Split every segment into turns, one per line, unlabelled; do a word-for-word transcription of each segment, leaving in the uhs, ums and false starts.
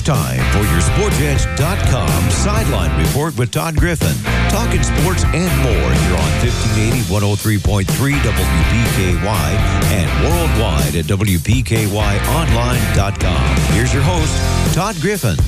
time for your sports edge dot com Sideline Report with Todd Griffin. Talking sports and more here on fifteen eighty, one oh three point three W P K Y and worldwide at W P K Y online dot com. Here's your host, Todd Griffin.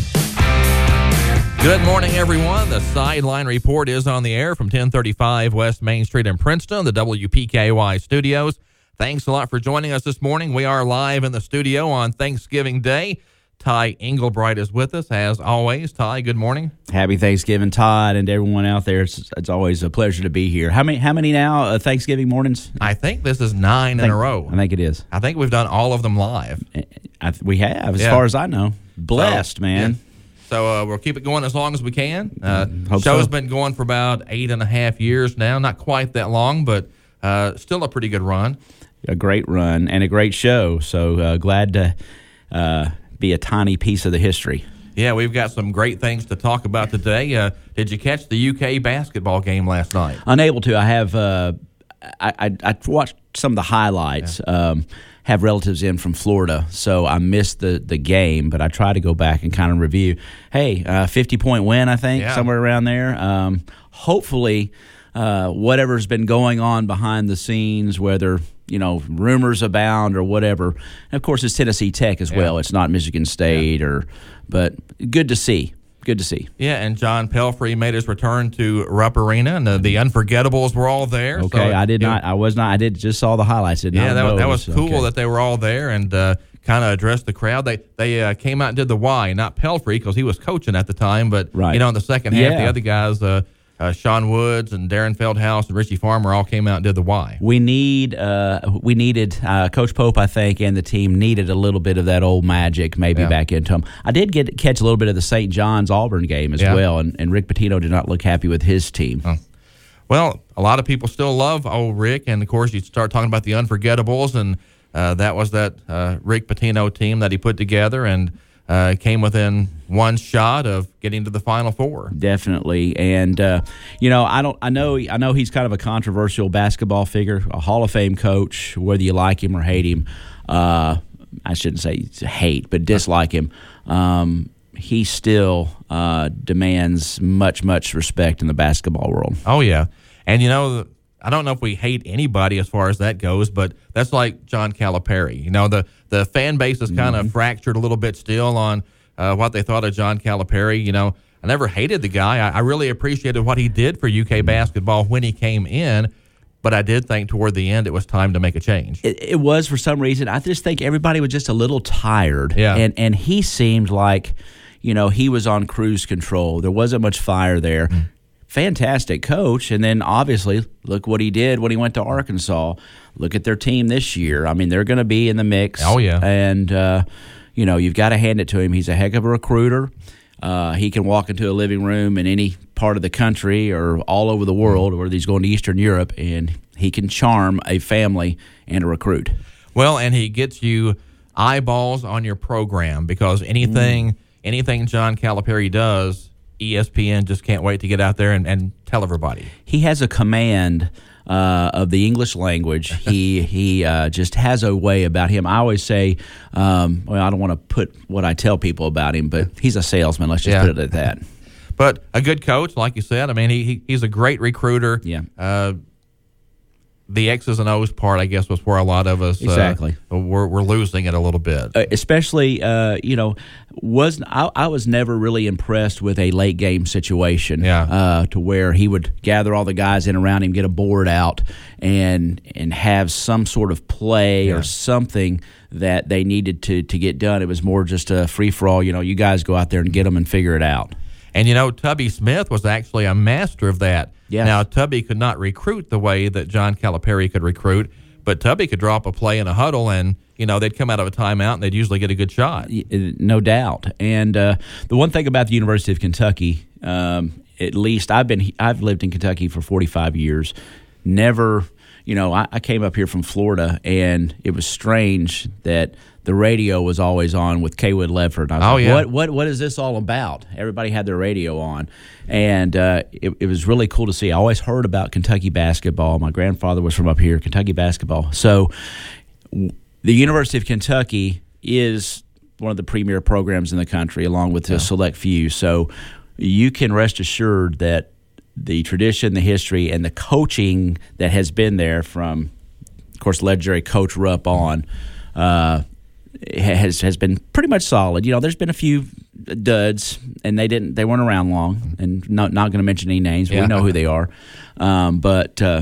Good morning, everyone. The Sideline Report is on the air from ten thirty-five West Main Street in Princeton, the W P K Y studios. Thanks a lot for joining us this morning. We are live in the studio on Thanksgiving Day. Ty Englebright is with us, as always. Ty, good morning.
Happy Thanksgiving, Todd, and everyone out there. It's, it's always a pleasure to be here. How many How many now uh, Thanksgiving mornings?
I think this is nine
I think,
in a row.
I think it is.
I think we've done all of them live.
I, we have, as
yeah.
far as I know. Blessed,
so,
man.
Yeah. So uh, we'll keep it going as long as we can. Uh,
Hope
show's
so.
been going for about eight and a half years now. Not quite that long, but uh, still a pretty good run.
A great run and a great show. So uh, glad to uh, be a tiny piece of the history.
Yeah, we've got some great things to talk about today. Uh, did you catch the U K basketball game last night?
Unable to. I have. Uh, I, I, I watched some of the highlights. Yeah. Um, have relatives in from Florida, so I missed the, the game, but I try to go back and kind of review. Hey, uh, fifty-point win, I think,
yeah.
somewhere around there. Um, hopefully, uh, whatever's been going on behind the scenes, whether you know rumors abound or whatever. And of course, it's Tennessee Tech as yeah. well. It's not Michigan State, yeah. or but good to see. Good to see.
Yeah, and John Pelfrey made his return to Rupp Arena, and the, the Unforgettables were all there.
Okay,
so
I did
it,
not. I was not. I did just saw the highlights. Did
yeah,
not
that,
know
that was
was,
cool
okay.
that they were all there and uh, kind of addressed the crowd. They they uh, came out and did the Y, not Pelfrey because he was coaching at the time, but
right.
you know in the second half,
yeah.
the other guys, uh, uh, Sean Woods and Darren Feldhouse and Richie Farmer, all came out and did the Y.
We need, uh, we needed uh, Coach Pope, I think, and the team needed a little bit of that old magic maybe
yeah.
back into them. I did get catch a little bit of the Saint John's Auburn game as
yeah.
well, and, and Rick Pitino did not look happy with his team.
Oh. Well, a lot of people still love old Rick, and of course you start talking about the Unforgettables, and uh, that was that uh, Rick Pitino team that he put together, and Uh, came within one shot of getting to the Final Four.
Definitely, and uh, you know, I don't. I know. I know he's kind of a controversial basketball figure, a Hall of Fame coach. Whether you like him or hate him, uh, I shouldn't say hate, but dislike him. Um, he still uh, demands much, much respect in the basketball world.
Oh yeah, and you know. I don't know if we hate anybody as far as that goes, but that's like John Calipari. You know, the, the fan base is kind of mm-hmm. fractured a little bit still on uh, what they thought of John Calipari. You know, I never hated the guy. I, I really appreciated what he did for U K basketball when he came in, but I did think toward the end it was time to make a change.
It, it was for some reason. I just think everybody was just a little tired.
Yeah.
And, and he seemed like, you know, he was on cruise control. There wasn't much fire there. Mm. Fantastic coach, and then obviously look what he did when he went to Arkansas. Look at their team this year. I mean, they're going to be in the mix.
Oh, yeah.
And, uh, you know, you've got to hand it to him. He's a heck of a recruiter. Uh, he can walk into a living room in any part of the country or all over the world, or he's going to Eastern Europe, and he can charm a family and a recruit.
Well, and he gets you eyeballs on your program because anything, mm. anything John Calipari does, E S P N just can't wait to get out there and, and tell everybody.
He has a command uh, of the English language. he he uh, just has a way about him. I always say, um, well, I don't want to put what I tell people about him, but he's a salesman. Let's just
yeah.
put it at that.
But a good coach, like you said. I mean, he, he he's a great recruiter.
Yeah.
Uh, the X's and O's part, I guess, was where a lot of us
exactly
uh, we're, we're losing it a little bit.
Uh, especially, uh, you know, was I, I was never really impressed with a late game situation.
Yeah.
Uh, to where he would gather all the guys in around him, get a board out, and and have some sort of play
yeah.
or something that they needed to to get done. It was more just a free for all. You know, you guys go out there and get them and figure it out.
And, you know, Tubby Smith was actually a master of that.
Yes.
Now, Tubby could not recruit the way that John Calipari could recruit, but Tubby could drop a play in a huddle and, you know, they'd come out of a timeout and they'd usually get a good shot.
No doubt. And uh, the one thing about the University of Kentucky, um, at least I've been, I've lived in Kentucky for forty-five years, never, you know, I, I came up here from Florida, and it was strange that the radio was always on with Kaywood Ledford. I was
oh,
like,
yeah.
What, what, what is this all about? Everybody had their radio on. And uh, it, it was really cool to see. I always heard about Kentucky basketball. My grandfather was from up here, Kentucky basketball. So w- the University of Kentucky is one of the premier programs in the country, along with yeah. a select few. So you can rest assured that the tradition, the history, and the coaching that has been there from, of course, legendary Coach Rupp on, uh, has has been pretty much solid. You know, there's been a few duds, and they didn't they weren't around long, and not not going to mention any names. Yeah. We know who they are, um, but uh,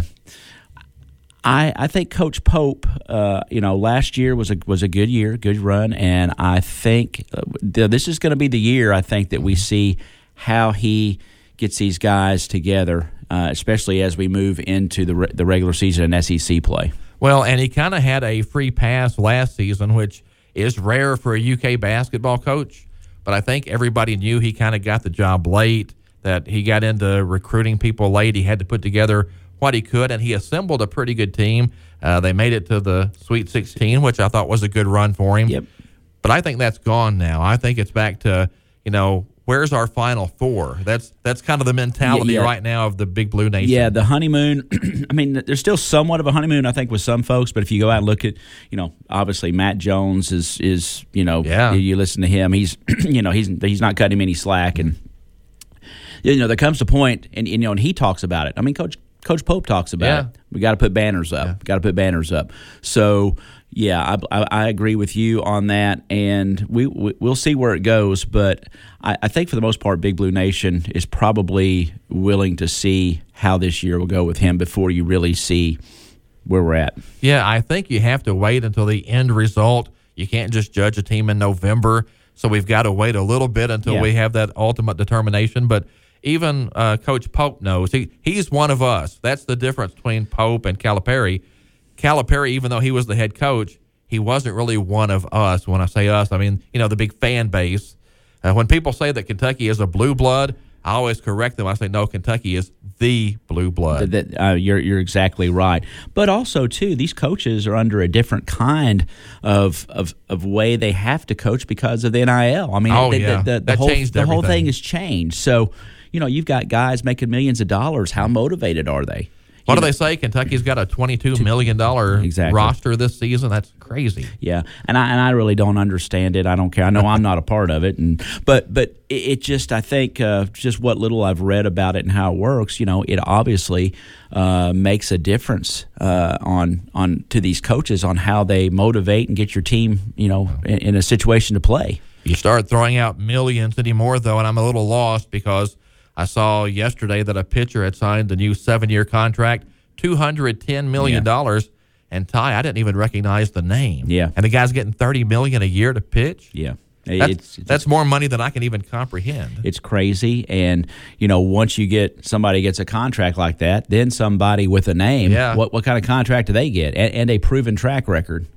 I I think Coach Pope, uh, you know, last year was a was a good year, good run, and I think uh, this is going to be the year I think that we see how he gets these guys together, uh, especially as we move into the re- the regular season and S E C play.
Well, and he kind of had a free pass last season, which is rare for a U K basketball coach, but I think everybody knew he kind of got the job late, that he got into recruiting people late. He had to put together what he could, and he assembled a pretty good team. Uh, they made it to the Sweet sixteen, which I thought was a good run for him.
Yep.
But I think that's gone now. I think it's back to, you know, where's our Final Four? That's that's kind of the mentality yeah, yeah. right now of the Big Blue Nation.
Yeah, the honeymoon. I mean, there's still somewhat of a honeymoon, I think, with some folks. But if you go out and look at, you know, obviously Matt Jones is is you know,
yeah.
you, you listen to him, he's you know he's he's not cutting him any slack, and you know there comes a point, and you know, and he talks about it. I mean, Coach Coach Pope talks about
yeah.
it. We got to put banners up.
Yeah.
Got to put banners up. So. Yeah, I, I, I agree with you on that, and we, we we'll see where it goes. But I, I think for the most part, Big Blue Nation is probably willing to see how this year will go with him before you really see where we're at.
Yeah, I think you have to wait until the end result. You can't just judge a team in November, so we've got to wait a little bit until
yeah.
we have that ultimate determination. But even uh, Coach Pope knows he he's one of us. That's the difference between Pope and Calipari. Calipari, even though he was the head coach, he wasn't really one of us. When I say us, I mean, you know, the big fan base. Uh, when people say that Kentucky is a blue blood, I always correct them. I say, no, Kentucky is the blue blood.
That, uh, you're you're exactly right. But also, too, these coaches are under a different kind of of, of way they have to coach because of the N I L. I mean,
oh,
the,
yeah.
the, the, the
that
whole
changed
the whole
everything.
thing has changed. So, you know, you've got guys making millions of dollars. How motivated are they?
What
you
do
know,
they say? Kentucky's got a twenty-two million dollars
exactly.
roster this season. That's crazy.
Yeah, and I and I really don't understand it. I don't care. I know I'm not a part of it, and but but it, it just I think uh, just what little I've read about it and how it works, you know, it obviously uh, makes a difference uh, on on to these coaches on how they motivate and get your team, you know, in, in a situation to play.
You start throwing out millions anymore, though, and I'm a little lost because I saw yesterday that a pitcher had signed a new seven-year contract, two hundred ten million dollars. Yeah. And Ty, I didn't even recognize the name.
Yeah.
And the guy's getting thirty million dollars a year to pitch.
Yeah.
That's,
it's, it's,
that's more money than I can even comprehend.
It's crazy. And, you know, once you get somebody gets a contract like that, then somebody with a name,
yeah.
what, what kind of contract do they get? And, and a proven track record.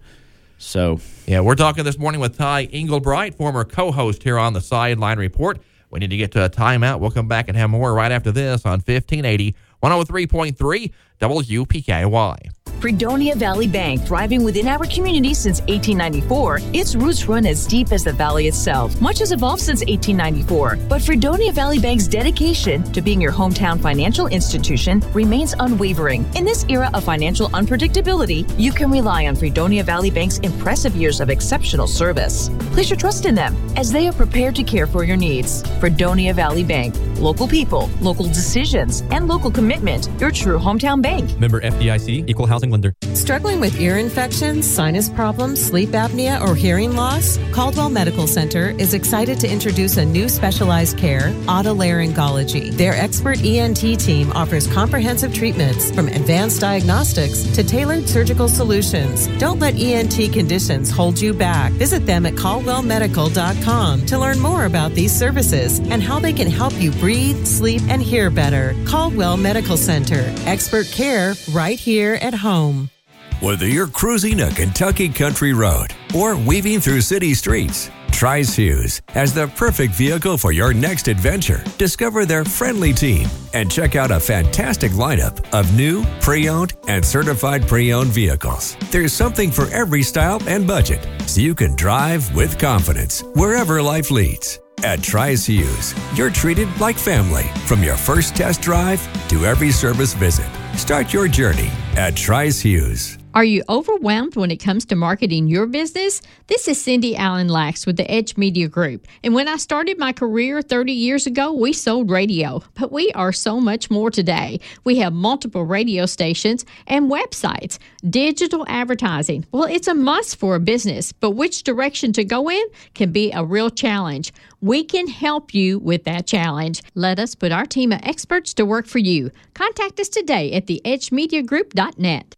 So,
yeah, we're talking this morning with Ty Engelbright, former co-host here on the Sideline Report. We need to get to a timeout. We'll come back and have more right after this on fifteen eighty, one oh three point three W P K Y.
Fredonia Valley Bank, thriving within our community since eighteen ninety-four. Its roots run as deep as the valley itself. Much has evolved since eighteen ninety-four, but Fredonia Valley Bank's dedication to being your hometown financial institution remains unwavering. In this era of financial unpredictability, you can rely on Fredonia Valley Bank's impressive years of exceptional service. Place your trust in them as they are prepared to care for your needs. Fredonia Valley Bank, local people, local decisions, and local commitment. Your true hometown bank.
Member F D I C, Equal Housing Lender.
Struggling with ear infections, sinus problems, sleep apnea, or hearing loss? Caldwell Medical Center is excited to introduce a new specialized care, otolaryngology. Their expert E N T team offers comprehensive treatments from advanced diagnostics to tailored surgical solutions. Don't let E N T conditions hold you back. Visit them at caldwell medical dot com to learn more about these services and how they can help you breathe, sleep, and hear better. Caldwell Medical Center. Expert care right here at home.
Whether you're cruising a Kentucky country road or weaving through city streets, Tri-Hughes has the perfect vehicle for your next adventure. Discover their friendly team and check out a fantastic lineup of new, pre-owned, and certified pre-owned vehicles. There's something for every style and budget, so you can drive with confidence wherever life leads. At Tri-Hughes, you're treated like family from your first test drive to every service visit. Start your journey at Tri-Hughes.
Are you overwhelmed when it comes to marketing your business? This is Cindy Allen Lax with the Edge Media Group. And when I started my career thirty years ago, we sold radio. But we are so much more today. We have multiple radio stations and websites. Digital advertising. Well, it's a must for a business, but which direction to go in can be a real challenge. We can help you with that challenge. Let us put our team of experts to work for you. Contact us today at the edge media group dot net.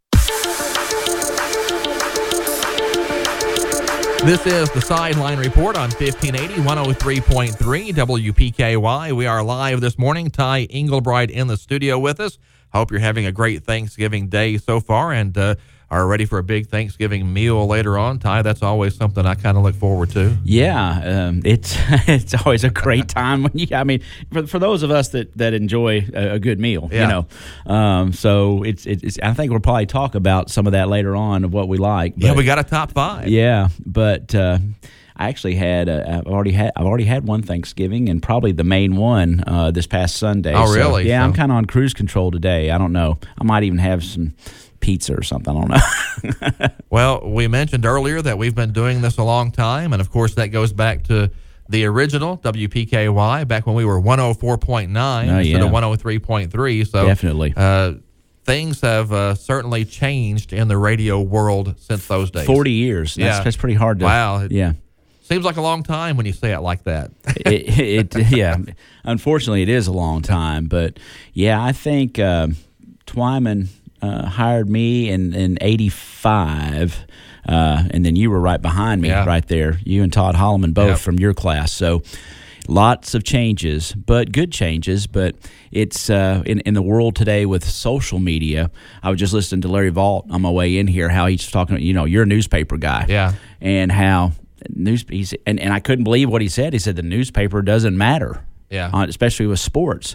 This is the Sideline Report on fifteen eighty, one oh three point three W P K Y. We are live this morning. Ty Engelbright in the studio with us. Hope you're having a great Thanksgiving day so far and uh, are ready for a big Thanksgiving meal later on. Ty, that's always something I kind of look forward to.
Yeah, um, it's it's always a great time when you. I mean, for for those of us that, that enjoy a, a good meal,
yeah.
you know. Um, so it's it's. I think we'll probably talk about some of that later on of what we like. But,
yeah, we got a top five.
Yeah, but uh, I actually had a, I've already had I've already had one Thanksgiving and probably the main one uh, this past Sunday.
Oh,
so,
really?
Yeah,
so.
I'm kind of on cruise control today. I don't know. I might even have some pizza or something. I don't know.
Well, we mentioned earlier that we've been doing this a long time, and of course that goes back to the original W P K Y back when we were one oh four point nine
oh,
instead
yeah.
of one oh three point three. So
definitely.
Uh, things have uh, certainly changed in the radio world since those days.
Forty years. That's,
yeah.
that's pretty hard to.
Wow. It
yeah.
Seems like a long time when you say it like that.
it, it, yeah. Unfortunately, it is a long time, but yeah, I think uh, Twyman uh, hired me in in eighty-five. Uh, and then you were right behind me,
yeah.
right there. You and Todd Holloman both
yep.
from your class. So lots of changes, but good changes. But it's uh, in, in the world today with social media. I was just listening to Larry Vaught on my way in here, how he's talking, you know, you're a newspaper guy.
Yeah.
And how news he's, and, and I couldn't believe what he said. He said the newspaper doesn't matter,
yeah,
on, especially with sports.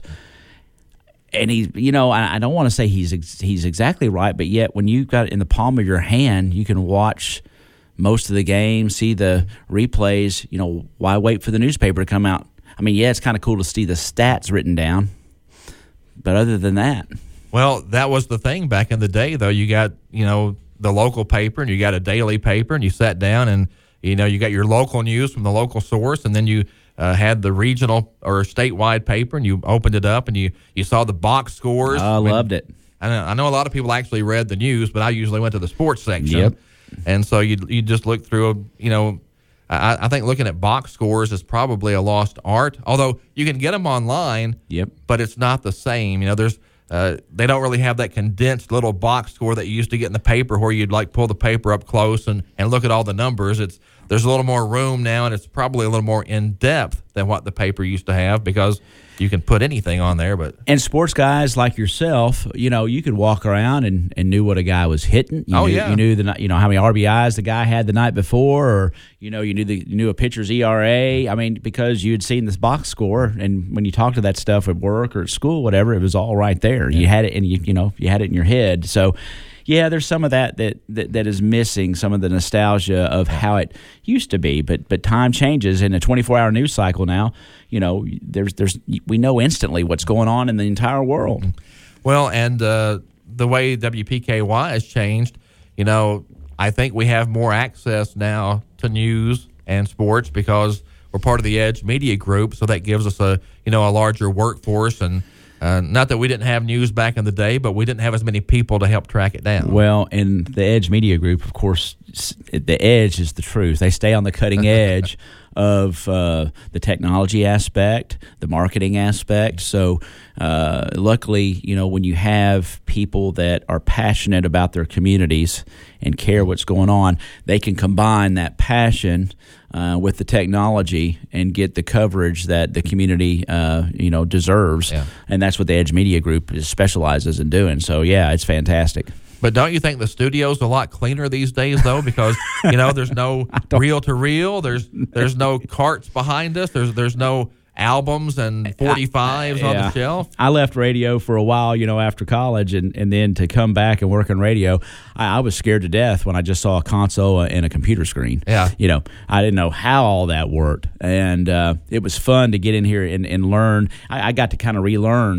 And he, you know, I, I don't want to say he's ex, he's exactly right, but yet when you've got it in the palm of your hand, you can watch most of the game, see the replays. You know, why wait for the newspaper to come out? I mean, yeah, it's kind of cool to see the stats written down, but other than that,
well, that was the thing back in the day. Though you got, you know, the local paper and you got a daily paper, and you sat down and you know you got your local news from the local source, and then you. Uh, had the regional or statewide paper, and you opened it up, and you, you saw the box scores.
I
when,
loved it.
I know, I know a lot of people actually read the news, but I usually went to the sports section.
Yep.
And so you you just look through, a, you know, I, I think looking at box scores is probably a lost art, although you can get them online,
Yep.
but it's not the same. You know, there's uh, they don't really have that condensed little box score that you used to get in the paper where you'd like pull the paper up close and, and look at all the numbers. It's There's a little more room now, and it's probably a little more in-depth than what the paper used to have because you can put anything on there. But
And sports guys like yourself, you know, you could walk around and, and knew what a guy was hitting. You
oh,
knew,
yeah.
You knew, the, you know how many R B Is the guy had the night before, or, you know, you knew, the, you knew a pitcher's E R A. I mean, because you had seen this box score, and when you talked to that stuff at work or at school, whatever, it was all right there. Yeah. You had it, and, you, you know, you had it in your head. So, yeah, there's some of that that, that that is missing, some of the nostalgia of how it used to be. But but time changes in a twenty-four hour news cycle now. You know, there's there's we know instantly what's going on in the entire world.
Well, and uh, the way W P K Y has changed, you know, I think we have more access now to news and sports because we're part of the Edge Media Group, so that gives us a you know a larger workforce. And Uh, not that we didn't have news back in the day, but we didn't have as many people to help track it down.
Well, in the Edge Media Group, of course, the edge is the truth. They stay on the cutting edge of uh, the technology aspect, the marketing aspect. So uh, luckily, you know, when you have people that are passionate about their communities and care what's going on, they can combine that passion Uh, with the technology and get the coverage that the community, uh, you know, deserves.
Yeah.
And that's what the Edge Media Group is, specializes in doing. So, yeah, it's fantastic.
But don't you think the studio's a lot cleaner these days, though? Because, you know, there's no reel-to-reel. There's there's no carts behind us. There's there's no albums and forty-fives
I,
on
yeah.
the shelf.
I left radio for a while, you know, after college, and, and then to come back and work in radio, I, I was scared to death when I just saw a console and a computer screen.
Yeah.
You know, I didn't know how all that worked, and uh, it was fun to get in here and, and learn. I, I got to kind of relearn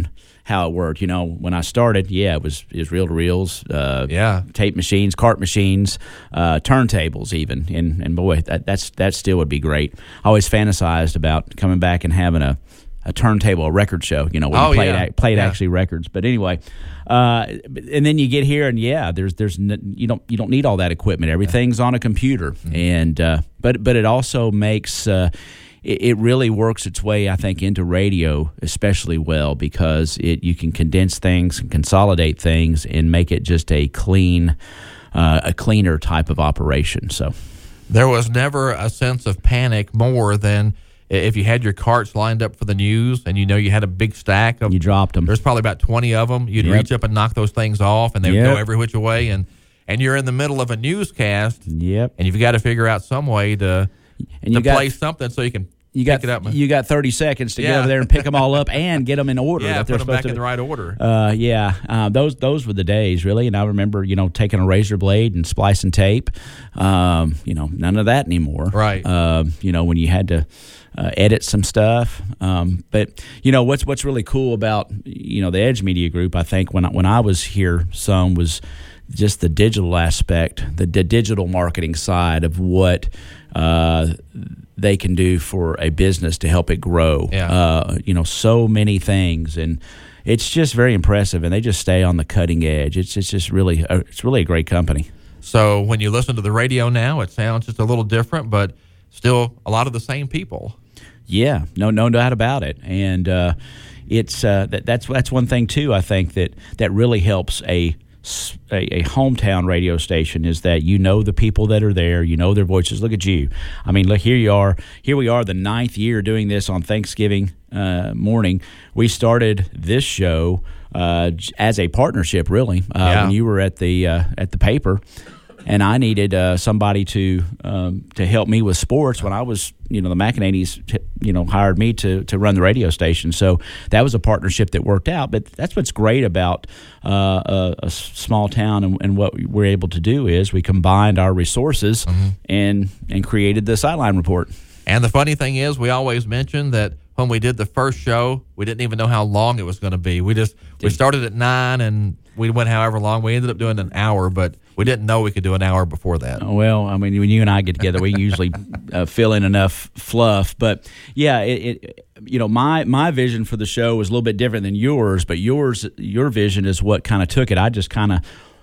how it worked. You know, when I started, yeah, it was it was reel to reels, uh,
yeah,
tape machines, cart machines, uh, turntables, even, and and boy, that that's that still would be great. I always fantasized about coming back and having a. a turntable, a record show, you know, where
oh,
you played,
yeah.
played
yeah.
actually records. But anyway, uh, and then you get here, and yeah, there's there's n- you don't you don't need all that equipment. Everything's on a computer, mm-hmm. and uh, but but it also makes uh, it, it really works its way, I think, into radio especially well, because it you can condense things and consolidate things and make it just a clean, uh, a cleaner type of operation. So
there was never a sense of panic more than if you had your carts lined up for the news and you know you had a big stack of,
you dropped them.
There's probably about twenty of them. You'd
yep.
reach up and knock those things off, and they would
yep.
go every which way. And, and you're in the middle of a newscast,
yep.
and you've got to figure out some way to
and you
to
got,
play something so you can
you
pick
got,
it up.
You got thirty seconds to
yeah.
get over there and pick them all up and get them in order.
Yeah,
that they're
put them back
to,
in the right order.
Uh, yeah, uh, those those were the days, really. And I remember, you know, taking a razor blade and splicing tape. Um, you know, none of that anymore.
Right.
Uh, you know, when you had to uh, edit some stuff. Um, but you know, what's what's really cool about you know the Edge Media Group, I think when I, when I was here, some was just the digital aspect, the, the digital marketing side of what uh, they can do for a business to help it grow.
Yeah.
Uh, you know, so many things, and it's just very impressive. And they just stay on the cutting edge. It's it's just really a, it's really a great company.
So when you listen to the radio now, it sounds just a little different, but still a lot of the same people.
Yeah, no, no doubt about it. And uh, it's uh, that, that's that's one thing too. I think that that really helps a. A, a hometown radio station is that you know the people that are there, you know their voices. Look at you. I mean, look, here you are. Here we are, the ninth year doing this on Thanksgiving uh, morning. We started this show uh, as a partnership, really, uh,
yeah.
when you were at the uh, at the paper. And I needed uh, somebody to um, to help me with sports when I was, you know, the McEnanies, t- you know, hired me to to run the radio station. So that was a partnership that worked out. But that's what's great about uh, a, a small town, and, and what we're able to do is we combined our resources mm-hmm. and and created the Sideline Report.
And the funny thing is, we always mention that when we did the first show, we didn't even know how long it was going to be. We just we started at nine and we went however long. We ended up doing an hour, but we didn't know we could do an hour before that.
Well, I mean, when you and I get together, we usually uh, fill in enough fluff. But yeah, it, it you know my my vision for the show was a little bit different than yours. But yours your vision is what kind of took it. I just kind of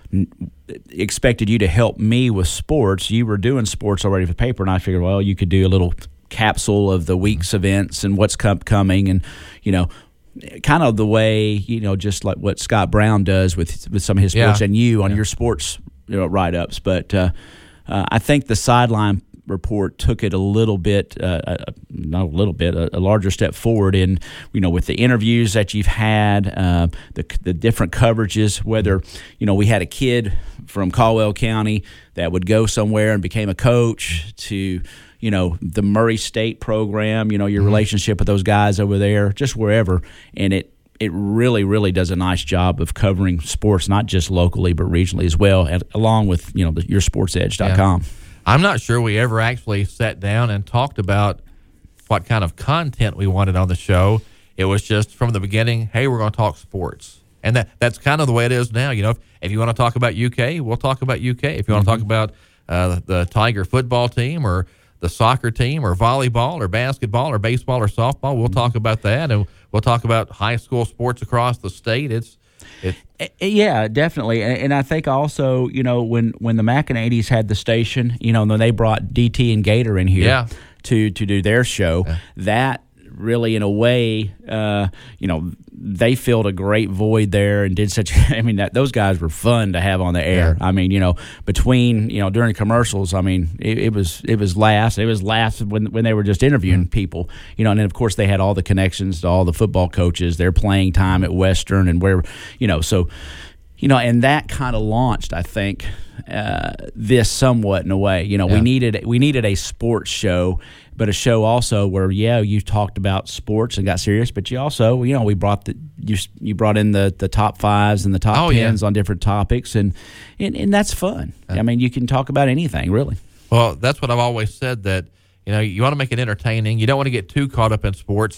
expected you to help me with sports. You were doing sports already for the paper, and I figured, well, you could do a little capsule of the week's events and what's com- coming, and you know. Kind of the way, you know, just like what Scott Brown does with with some of his sports,
yeah.
and you on
yeah.
your sports you know, write-ups. But uh, uh, I think the Sideline Report took it a little bit, uh, uh, not a little bit, a, a larger step forward in, you know, with the interviews that you've had, uh, the the different coverages, whether, you know, we had a kid from Caldwell County that would go somewhere and became a coach to, you know, the Murray State program, you know, your mm-hmm. relationship with those guys over there, just wherever. And it, it really, really does a nice job of covering sports, not just locally, but regionally as well, and, along with, you know, the, your sports edge dot com.
Yeah. I'm not sure we ever actually sat down and talked about what kind of content we wanted on the show. It was just from the beginning, hey, we're going to talk sports. And that that's kind of the way it is now. You know, if, if you want to talk about U K, we'll talk about U K. If you want mm-hmm. to talk about uh, the Tiger football team or the soccer team or volleyball or basketball or baseball or softball, we'll talk about that. And we'll talk about high school sports across the state. It's It,
yeah, definitely, and I think also, you know, when, when the McEnanies had the station, you know, and then they brought D T and Gator in here
yeah.
to, to do their show,
yeah.
that really, in a way, uh, you know, they filled a great void there and did such. I mean, that those guys were fun to have on the air.
Yeah.
I mean, you know, between you know during commercials, I mean, it, it was it was laughs. It was laughs when when they were just interviewing mm-hmm. people, you know, and then of course they had all the connections to all the football coaches, their playing time at Western and where, you know, so. You know, and that kind of launched, I think, uh, this somewhat in a way. You know,
yeah.
we needed we needed a sports show, but a show also where, yeah, you talked about sports and got serious, but you also, you know, we brought the you you brought in the, the top fives and the top
oh,
tens
yeah.
on different topics, and, and and that's fun. I mean, you can talk about anything, really.
Well, that's what I've always said, that, you know, you want to make it entertaining. You don't want to get too caught up in sports.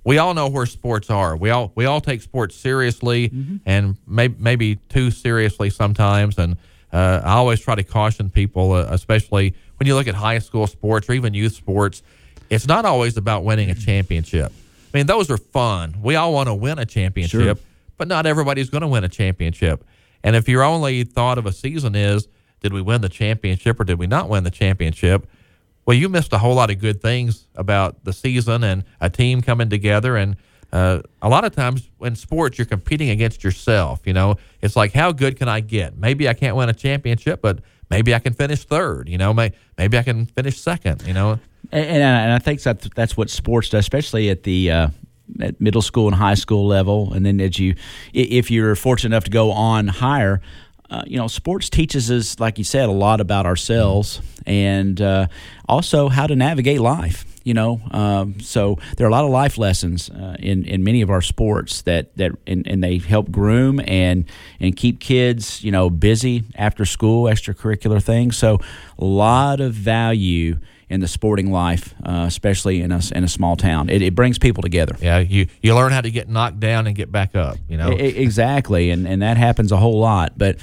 we all know where sports are. We all we all take sports seriously, mm-hmm. and maybe maybe too seriously sometimes. And uh, I always try to caution people, uh, especially when you look at high school sports or even youth sports. It's not always about winning a championship. I mean, those are fun. We all want to win a championship, sure. but not everybody's going to win a championship. And if your only thought of a season is, did we win the championship or did we not win the championship? Well, you missed a whole lot of good things about the season and a team coming together. And uh, a lot of times in sports, you're competing against yourself. You know, it's like, how good can I get? Maybe I can't win a championship, but maybe I can finish third. You know, may, maybe I can finish second, you know.
And, and I think that that's what sports does, especially at the uh, at middle school and high school level. And then as you, if you're fortunate enough to go on higher, uh, you know, sports teaches us, like you said, a lot about ourselves and uh, also how to navigate life. You know, um, so there are a lot of life lessons uh, in in many of our sports that that and, and they help groom and and keep kids, you know, busy after school, extracurricular things. So a lot of value in the sporting life, uh, especially in a, in a small town. It, it brings people together.
Yeah, you, you learn how to get knocked down and get back up, you know.
I, exactly, and, and that happens a whole lot. But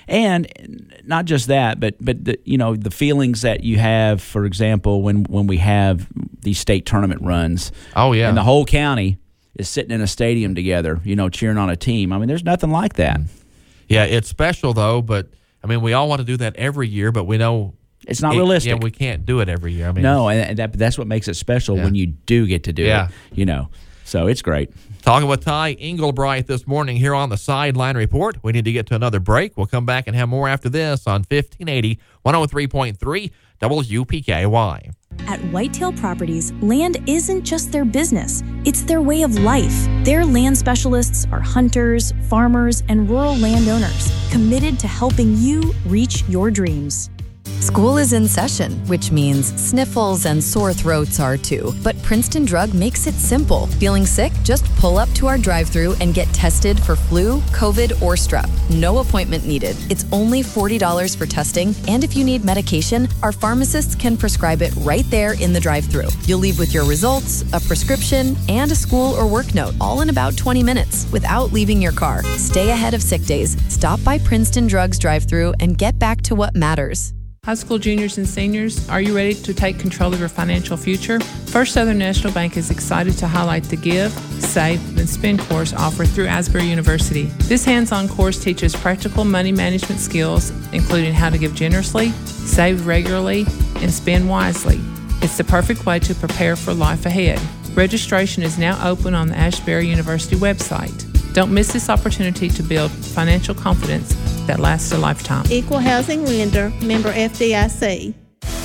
and not just that, but but the, you know, the feelings that you have, for example, when, when we have these state tournament runs.
Oh, yeah.
And the whole county is sitting in a stadium together, you know, cheering on a team. I mean, there's nothing like that.
Yeah, it's special, though, but, I mean, we all want to do that every year, but we know
it's not
it,
realistic.
Yeah, we can't do it every year. I mean,
no, and that, that's what makes it special yeah. when you do get to do
yeah.
it. You know, so it's great.
Talking with Ty Englebright this morning here on the Sideline Report. We need to get to another break. We'll come back and have more after this on fifteen eighty, one oh three point three W P K Y.
At Whitetail Properties, land isn't just their business, it's their way of life. Their land specialists are hunters, farmers, and rural landowners committed to helping you reach your dreams.
School is in session, which means sniffles and sore throats are too. But Princeton Drug makes it simple. Feeling sick? Just pull up to our drive-thru and get tested for flu, COVID, or strep. No appointment needed. It's only forty dollars for testing, and if you need medication, our pharmacists can prescribe it right there in the drive-thru. You'll leave with your results, a prescription, and a school or work note, all in about twenty minutes, without leaving your car. Stay ahead of sick days. Stop by Princeton Drug's drive-thru and get back to what matters.
High school juniors and seniors, are you ready to take control of your financial future? First Southern National Bank is excited to highlight the Give, Save, and Spend course offered through Asbury University. This hands-on course teaches practical money management skills, including how to give generously, save regularly, and spend wisely. It's the perfect way to prepare for life ahead. Registration is now open on the Asbury University website. Don't miss this opportunity to build financial confidence that lasts a lifetime.
Equal Housing Lender, member F D I C.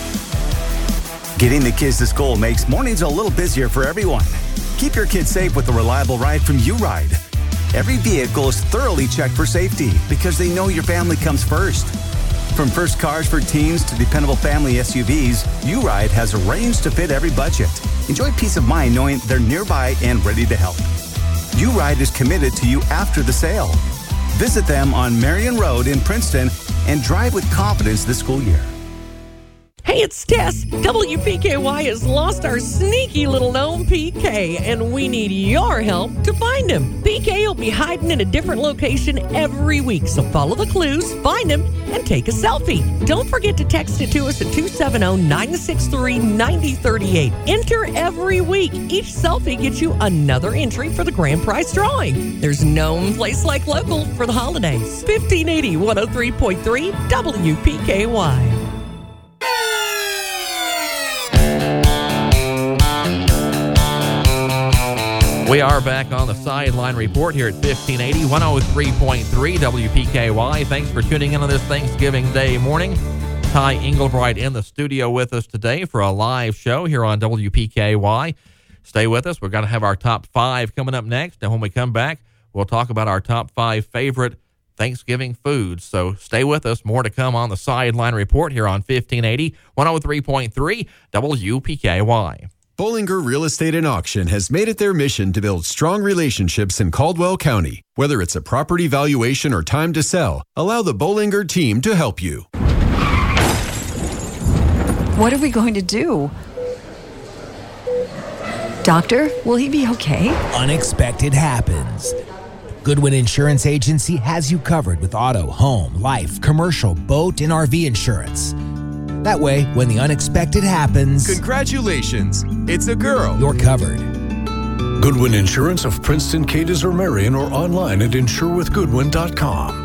Getting the kids to school makes mornings a little busier for everyone. Keep your kids safe with a reliable ride from U-Ride. Every vehicle is thoroughly checked for safety because they know your family comes first. From first cars for teens to dependable family S U Vs, U-Ride has a range to fit every budget. Enjoy peace of mind knowing they're nearby and ready to help. U-Ride is committed to you after the sale. Visit them on Marion Road in Princeton and drive with confidence this school year.
Hey, it's Tess. W P K Y has lost our sneaky little gnome P K, and we need your help to find him. P K will be hiding in a different location every week, so follow the clues, find him, and take a selfie. Don't forget to text it to us at two seven zero, nine six three, nine zero three eight. Enter every week. Each selfie gets you another entry for the grand prize drawing. There's no place like local for the holidays. fifteen eighty, one oh three point three W P K Y.
We are back on the Sideline Report here at fifteen eighty, one oh three point three W P K Y. Thanks for tuning in on this Thanksgiving Day morning. Ty Englebright in the studio with us today for a live show here on W P K Y. Stay with us. We're going to have our top five coming up next. And when we come back, we'll talk about our top five favorite Thanksgiving foods. So stay with us. More to come on the Sideline Report here on fifteen eighty, one oh three point three W P K Y.
Bollinger Real Estate and Auction has made it their mission to build strong relationships in Caldwell County. Whether it's a property valuation or time to sell, allow the Bollinger team to help you.
What are we going to do? Doctor, will he be okay?
Unexpected happens. Goodwin Insurance Agency has you covered with auto, home, life, commercial, boat, and R V insurance. That way, when the unexpected happens...
Congratulations! It's a girl!
You're covered.
Goodwin Insurance of Princeton, Cadiz, or Marion, or online at insure with goodwin dot com.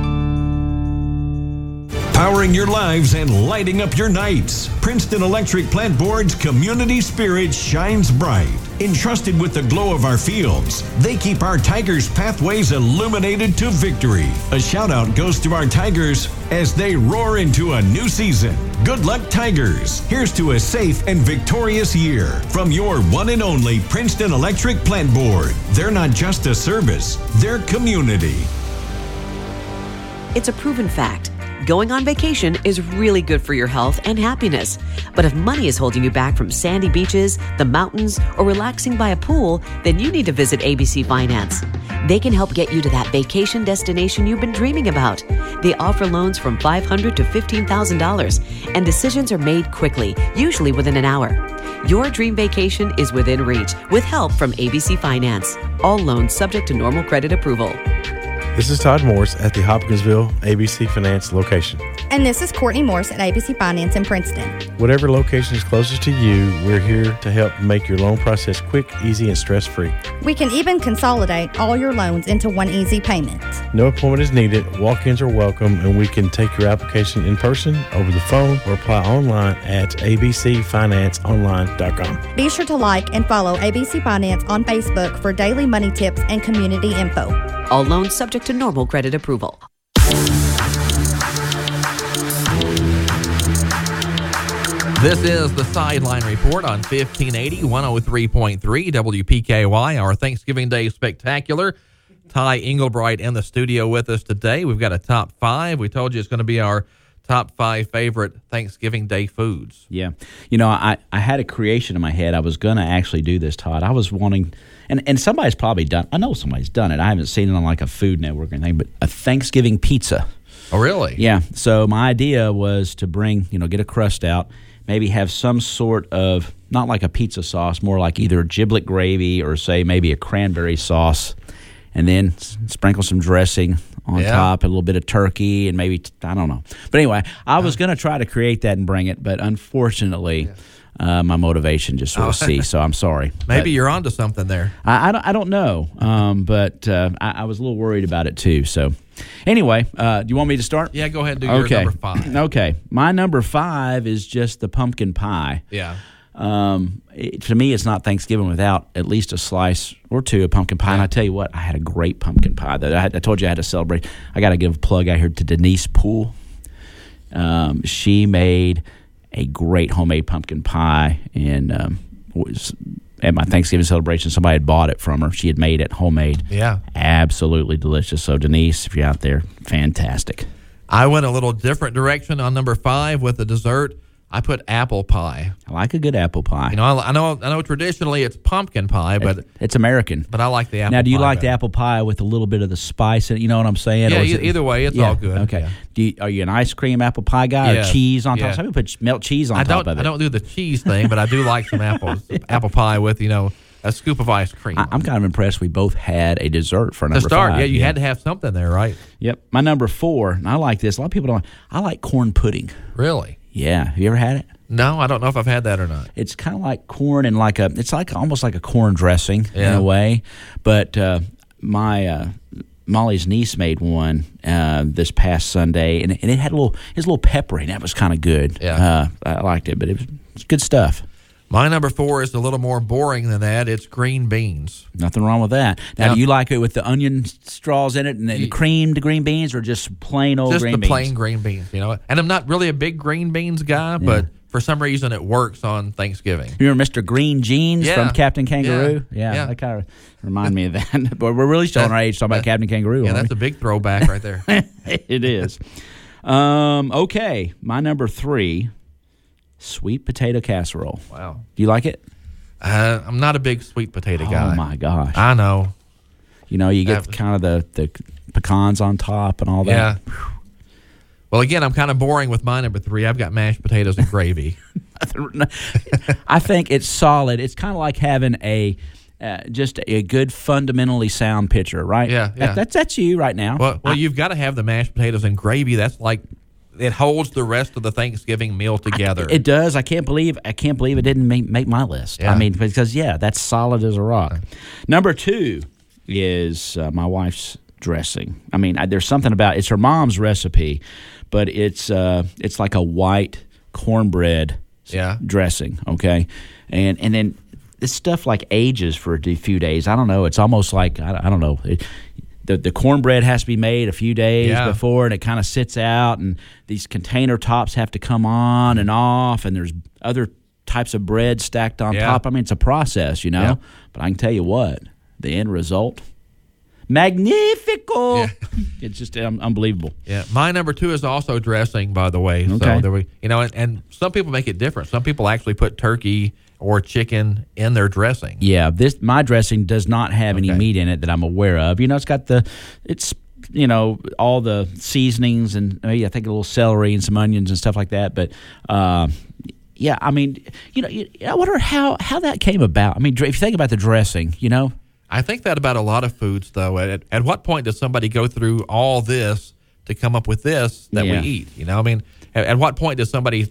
Powering your lives and lighting up your nights. Princeton Electric Plant Board's community spirit shines bright. Entrusted with the glow of our fields, they keep our Tigers' pathways illuminated to victory. A shout out goes to our Tigers as they roar into a new season. Good luck, Tigers. Here's to a safe and victorious year from your one and only Princeton Electric Plant Board. They're not just a service, they're community.
It's a proven fact. Going on vacation is really good for your health and happiness. But if money is holding you back from sandy beaches, the mountains, or relaxing by a pool, then you need to visit A B C Finance. They can help get you to that vacation destination you've been dreaming about. They offer loans from five hundred dollars to fifteen thousand dollars, and decisions are made quickly, usually within an hour. Your dream vacation is within reach with help from A B C Finance. All loans subject to normal credit approval.
This is Todd Morris at the Hopkinsville A B C Finance location.
And this is Courtney Morris at A B C Finance in Princeton.
Whatever location is closest to you, we're here to help make your loan process quick, easy, and stress-free.
We can even consolidate all your loans into one easy payment.
No appointment is needed, walk-ins are welcome, and we can take your application in person, over the phone, or apply online at a b c finance online dot com.
Be sure to like and follow A B C Finance on Facebook for daily money tips and community info.
All loans subject to normal credit approval.
This is the Sideline Report on fifteen eighty, one oh three point three W P K Y, our Thanksgiving Day Spectacular. Ty Englebright in the studio with us today. We've got a top five. We told you it's going to be our top five favorite Thanksgiving Day foods.
Yeah. You know, I, I had a creation in my head. I was going to actually do this, Todd. I was wanting, and, and somebody's probably done, I know somebody's done it. I haven't seen it on like a Food Network or anything, but a Thanksgiving pizza.
Oh, really?
Yeah. So my idea was to bring, you know, get a crust out, maybe have some sort of, not like a pizza sauce, more like either giblet gravy or say maybe a cranberry sauce, and then s- sprinkle some dressing on
Yeah.
top, a little bit of turkey, and maybe, I don't know. But anyway, I was going to try to create that and bring it, but unfortunately, uh, my motivation just sort of
Oh.
ceased, so I'm sorry.
Maybe
But
you're onto something there.
I, I, don't, I don't know, um, but uh, I, I was a little worried about it too. So anyway, uh, do you want me to start?
Yeah, go ahead and do your
okay.
number five.
Okay. My number five is just the pumpkin pie.
Yeah.
Um, it, to me, it's not Thanksgiving without at least a slice or two of pumpkin pie. And I tell you what, I had a great pumpkin pie that I, had, I told you I had to celebrate. I got to give a plug out here to Denise Poole. Um, she made a great homemade pumpkin pie, and um, was at my Thanksgiving celebration, somebody had bought it from her. She had made it homemade.
Yeah.
Absolutely delicious. So, Denise, if you're out there, fantastic.
I went a little different direction on number five with the dessert. I put apple pie.
I like a good apple pie.
You know, I, I know, I know. Traditionally, it's pumpkin pie, but
It's, it's American.
but I like the apple.
Now, do you
pie
like the
better.
apple pie with a little bit of the spice in it? You know what I'm saying?
Yeah,
Or is
e-
it-
either way, it's
Yeah,
all good.
Okay.
Yeah.
Do you, are you an ice cream apple pie guy
Yeah,
or cheese on
yeah.
top? Some people put melt cheese on
I
top
don't.
of it.
I don't do the cheese thing, but I do like some apples, apple pie with you know a scoop of ice cream.
I, I'm kind of impressed we both had a dessert for
to
number
start,
five.
yeah, you had to have something there, right?
Yep. My number four, and I like this. A lot of people don't. I like corn pudding.
Really?
Yeah. Have you ever had it?
No, I don't know if I've had that or not.
It's kind of like corn and like a. It's like almost like a corn dressing in
Yeah.
a way, but uh, my. Uh, Molly's niece made one uh, this past Sunday, and, and it had a little, it was a little peppery, and that was kind of good.
Yeah.
Uh, I liked it, but it was, it's good stuff.
My number four is a little more boring than that. It's green beans.
Nothing wrong with that. Now,
Now-
do you like it with the onion straws in it and the
Ye-
creamed green beans, or just plain old
Just
green
the
beans?
plain green beans, you know. And I'm not really a big green beans guy, but for some reason it works on Thanksgiving.
You remember Mister Green Jeans
Yeah.
from Captain Kangaroo?
Yeah. Yeah.
That kind of remind me of that. But we're really showing our age talking about Captain Kangaroo.
Yeah,
aren't
that's
we?
a big throwback right there.
It is. Um, okay, my number three, sweet potato casserole.
Wow.
Do you like it?
Uh, I'm not a big sweet potato guy.
Oh, my gosh.
I know.
You know, you get
Uh,
kind of the, the pecans on top and all that.
Yeah. Well, again, I'm kind of boring with my number three. I've got mashed potatoes and gravy.
I think it's solid. It's kind of like having a uh, just a good fundamentally sound pitcher, right?
Yeah, yeah.
That, that's that's you right now.
Well, well,
I,
you've got to have the mashed potatoes and gravy. That's like it holds the rest of the Thanksgiving meal together.
I, it does. I can't believe I can't believe it didn't make, make my list.
Yeah.
I mean, because yeah, that's solid as a rock. Number two is uh, my wife's dressing. I mean, I, there's something about it's her mom's recipe, but it's uh, it's like a white cornbread
yeah.
dressing. Okay, and and then this stuff like ages for a few days. I don't know. It's almost like I, I don't know. It, The, the cornbread has to be made a few days
yeah.
before, and it kind of sits out, and these container tops have to come on and off, and there's other types of bread stacked on
yeah.
top. I mean, it's a process, you know.
Yeah.
But I can tell you what, the end result, magnifico.
Yeah.
It's just um, unbelievable.
Yeah, my number two is also dressing, by the way.
Okay.
So there we, you know, and, and some people make it different. Some people actually put turkey or chicken in their dressing.
Yeah, this my dressing does not have
Okay.
any meat in it that I'm aware of. You know, it's got the, it's you know all the seasonings and maybe I think a little celery and some onions and stuff like that. But uh, yeah, I mean, you know, I wonder how how that came about. I mean, if you think about the dressing, you know.
I think that about a lot of foods, though. At, at what point does somebody go through all this to come up with this that
Yeah.
we eat? You know, I mean, at, at what point does somebody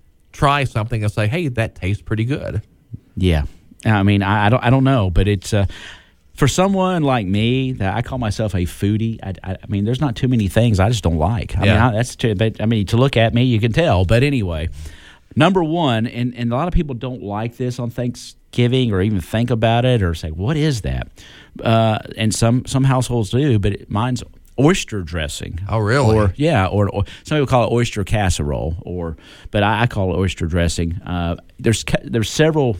try something and say, "Hey, that tastes pretty good"?
Yeah, I mean, I, I don't, I don't know, but it's uh, for someone like me that I call myself a foodie. I, I, I mean, there's not too many things I just don't like. I
Yeah.
mean, I, that's too, but I mean, to look at me, you can tell. But anyway, number one, and and a lot of people don't like this on Thanksgiving or even think about it or say, "What is that?" Uh, and some some households do, but it, mine's oyster dressing.
Oh, really?
Or yeah, or, or some people call it oyster casserole, or but I, I call it oyster dressing. Uh, there's ca- there's several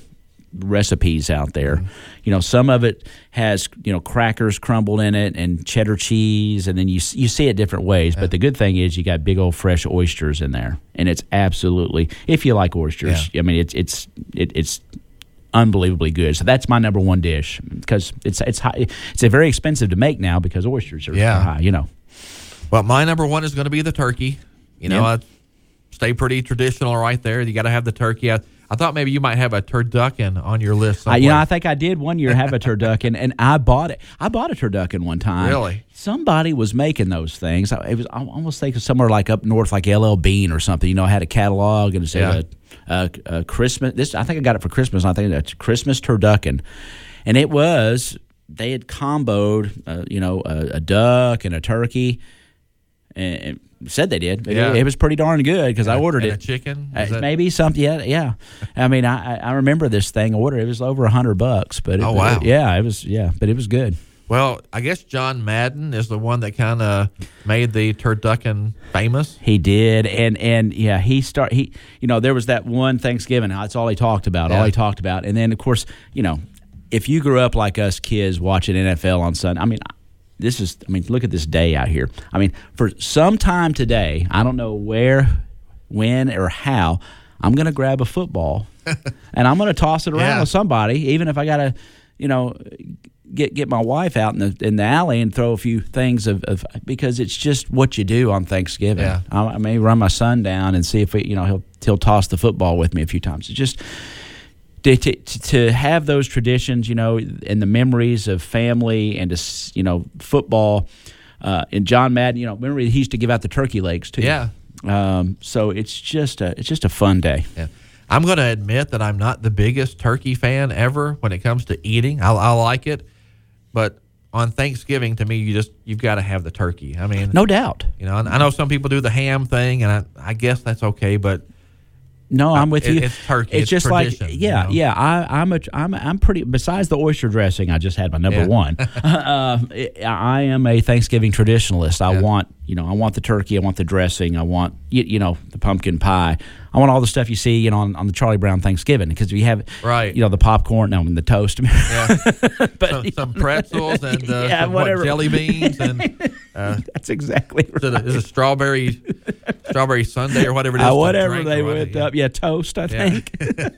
recipes out there. Mm-hmm. You know, some of it has you know crackers crumbled in it and cheddar cheese, and then you you see it different ways. Yeah. But the good thing is you got big old fresh oysters in there, and it's absolutely if you like oysters. Yeah. I mean, it's it's it, it's. unbelievably good. So that's my number one dish because it's it's high, it's a very expensive to make now because oysters are
Yeah.
high, you know.
Well, my number one is going to be the turkey. You know,
Yeah.
I stay pretty traditional right there. You got to have the turkey. I, I thought maybe you might have a turducken on your list
I,
somewhere.
you know, I think I did one year have a turducken, and I bought it. I bought a turducken one time.
Really?
Somebody was making those things. I, it was I almost think of somewhere like up north, like L L Bean or something. You know, I had a catalog and it said
Yeah.
a, a, a Christmas. This I think I got it for Christmas. I think it's Christmas turducken, and it was they had comboed, uh, you know, a, a duck and a turkey, and. and said they did. But
Yeah.
it, it was pretty darn good because I ordered
and
it.
a chicken?
Uh,
Is that-
maybe something. Yeah, yeah. I mean, I I remember this thing order. It was over a hundred bucks, but it,
Oh, wow.
it- yeah, it was. Yeah, but it was good.
Well, I guess John Madden is the one that kind of made the turducken famous.
He did, and and yeah, he start he. You know, there was that one Thanksgiving. That's all he talked about. All
Yeah.
he talked about, and then of course, you know, if you grew up like us kids watching N F L on Sunday, I mean. This is, I mean, look at this day out here. I mean, for some time today, I don't know where, when, or how, I'm going to grab a football and I'm going to toss it around
Yeah.
with somebody, even if I got to, you know, get get my wife out in the in the alley and throw a few things of, of because it's just what you do on Thanksgiving.
Yeah.
I, I may run my son down and see if we, you know he'll he'll toss the football with me a few times. It's just. To, to, to have those traditions, you know, and the memories of family and, to, you know, football. Uh, and John Madden, you know, remember he used to give out the turkey legs too.
Yeah.
Um, so it's just a it's just a fun day.
Yeah. I'm going to admit that I'm not the biggest turkey fan ever when it comes to eating. I, I like it, but on Thanksgiving, to me, you just you've got to have the turkey. I mean,
No doubt.
you know, I know some people do the ham thing, and I, I guess that's okay, but.
No, I'm with
It-
you.
it's turkey.
It's,
It's
just like
tradition,
yeah,
you know?
yeah. I, I'm a I'm I'm pretty. Besides the oyster dressing, I just had my number
Yeah.
one. uh, I am a Thanksgiving traditionalist. I
Yeah.
want you know I want the turkey. I want the dressing. I want you, you know the pumpkin pie. I want all the stuff you see you know on, on the Charlie Brown Thanksgiving because we have
Right.
you know the popcorn. No, I mean the toast.
Yeah.
but
some, some pretzels and uh,
Yeah,
some, what,
whatever.
jelly beans and uh,
that's exactly right.
is it, is it strawberry strawberry sundae or whatever it is.
Uh,
to
whatever
drink
they
or
went
whatever,
up, yeah, toast. I
Yeah.
think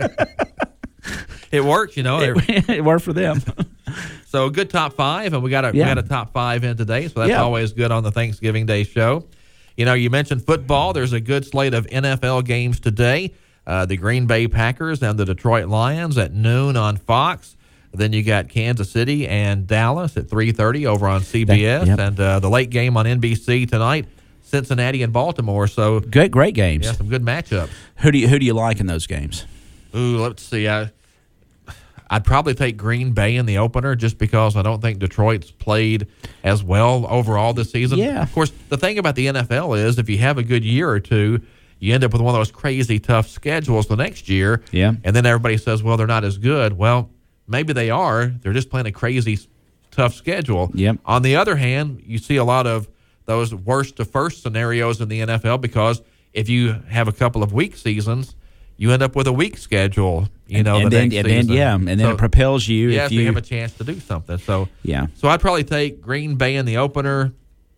It works, you know.
it, it worked for them.
So a good top five, and we got a
Yeah.
we got a top five in today, so that's
Yeah.
always good on the Thanksgiving Day show. You know, you mentioned football. There's a good slate of N F L games today. uh, the Green Bay Packers and the Detroit Lions at noon on Fox. Then you got Kansas City and Dallas at three thirty over on C B S. Yep. And uh, the late game on N B C tonight, Cincinnati and Baltimore. So
great, great games.
Yeah, some good matchups.
Who do you who do you like in those games?
Ooh, let's see. I, I'd probably take Green Bay in the opener just because I don't think Detroit's played as well overall this season.
Yeah.
Of course, the thing about the N F L is if you have a good year or two, you end up with one of those crazy tough schedules the next year.
Yeah.
And then everybody says, well, they're not as good. Well, maybe they are. They're just playing a crazy tough schedule.
Yep.
On the other hand, you see a lot of those worst to first scenarios in the N F L because if you have a couple of weak seasons, you end up with a weak schedule, you know,
and,
the
and
next
then, and
season.
then, yeah, and then
so,
it propels you.
Yeah,
if
so
you,
you have a chance to do something. So,
yeah.
So I'd probably take Green Bay in the opener.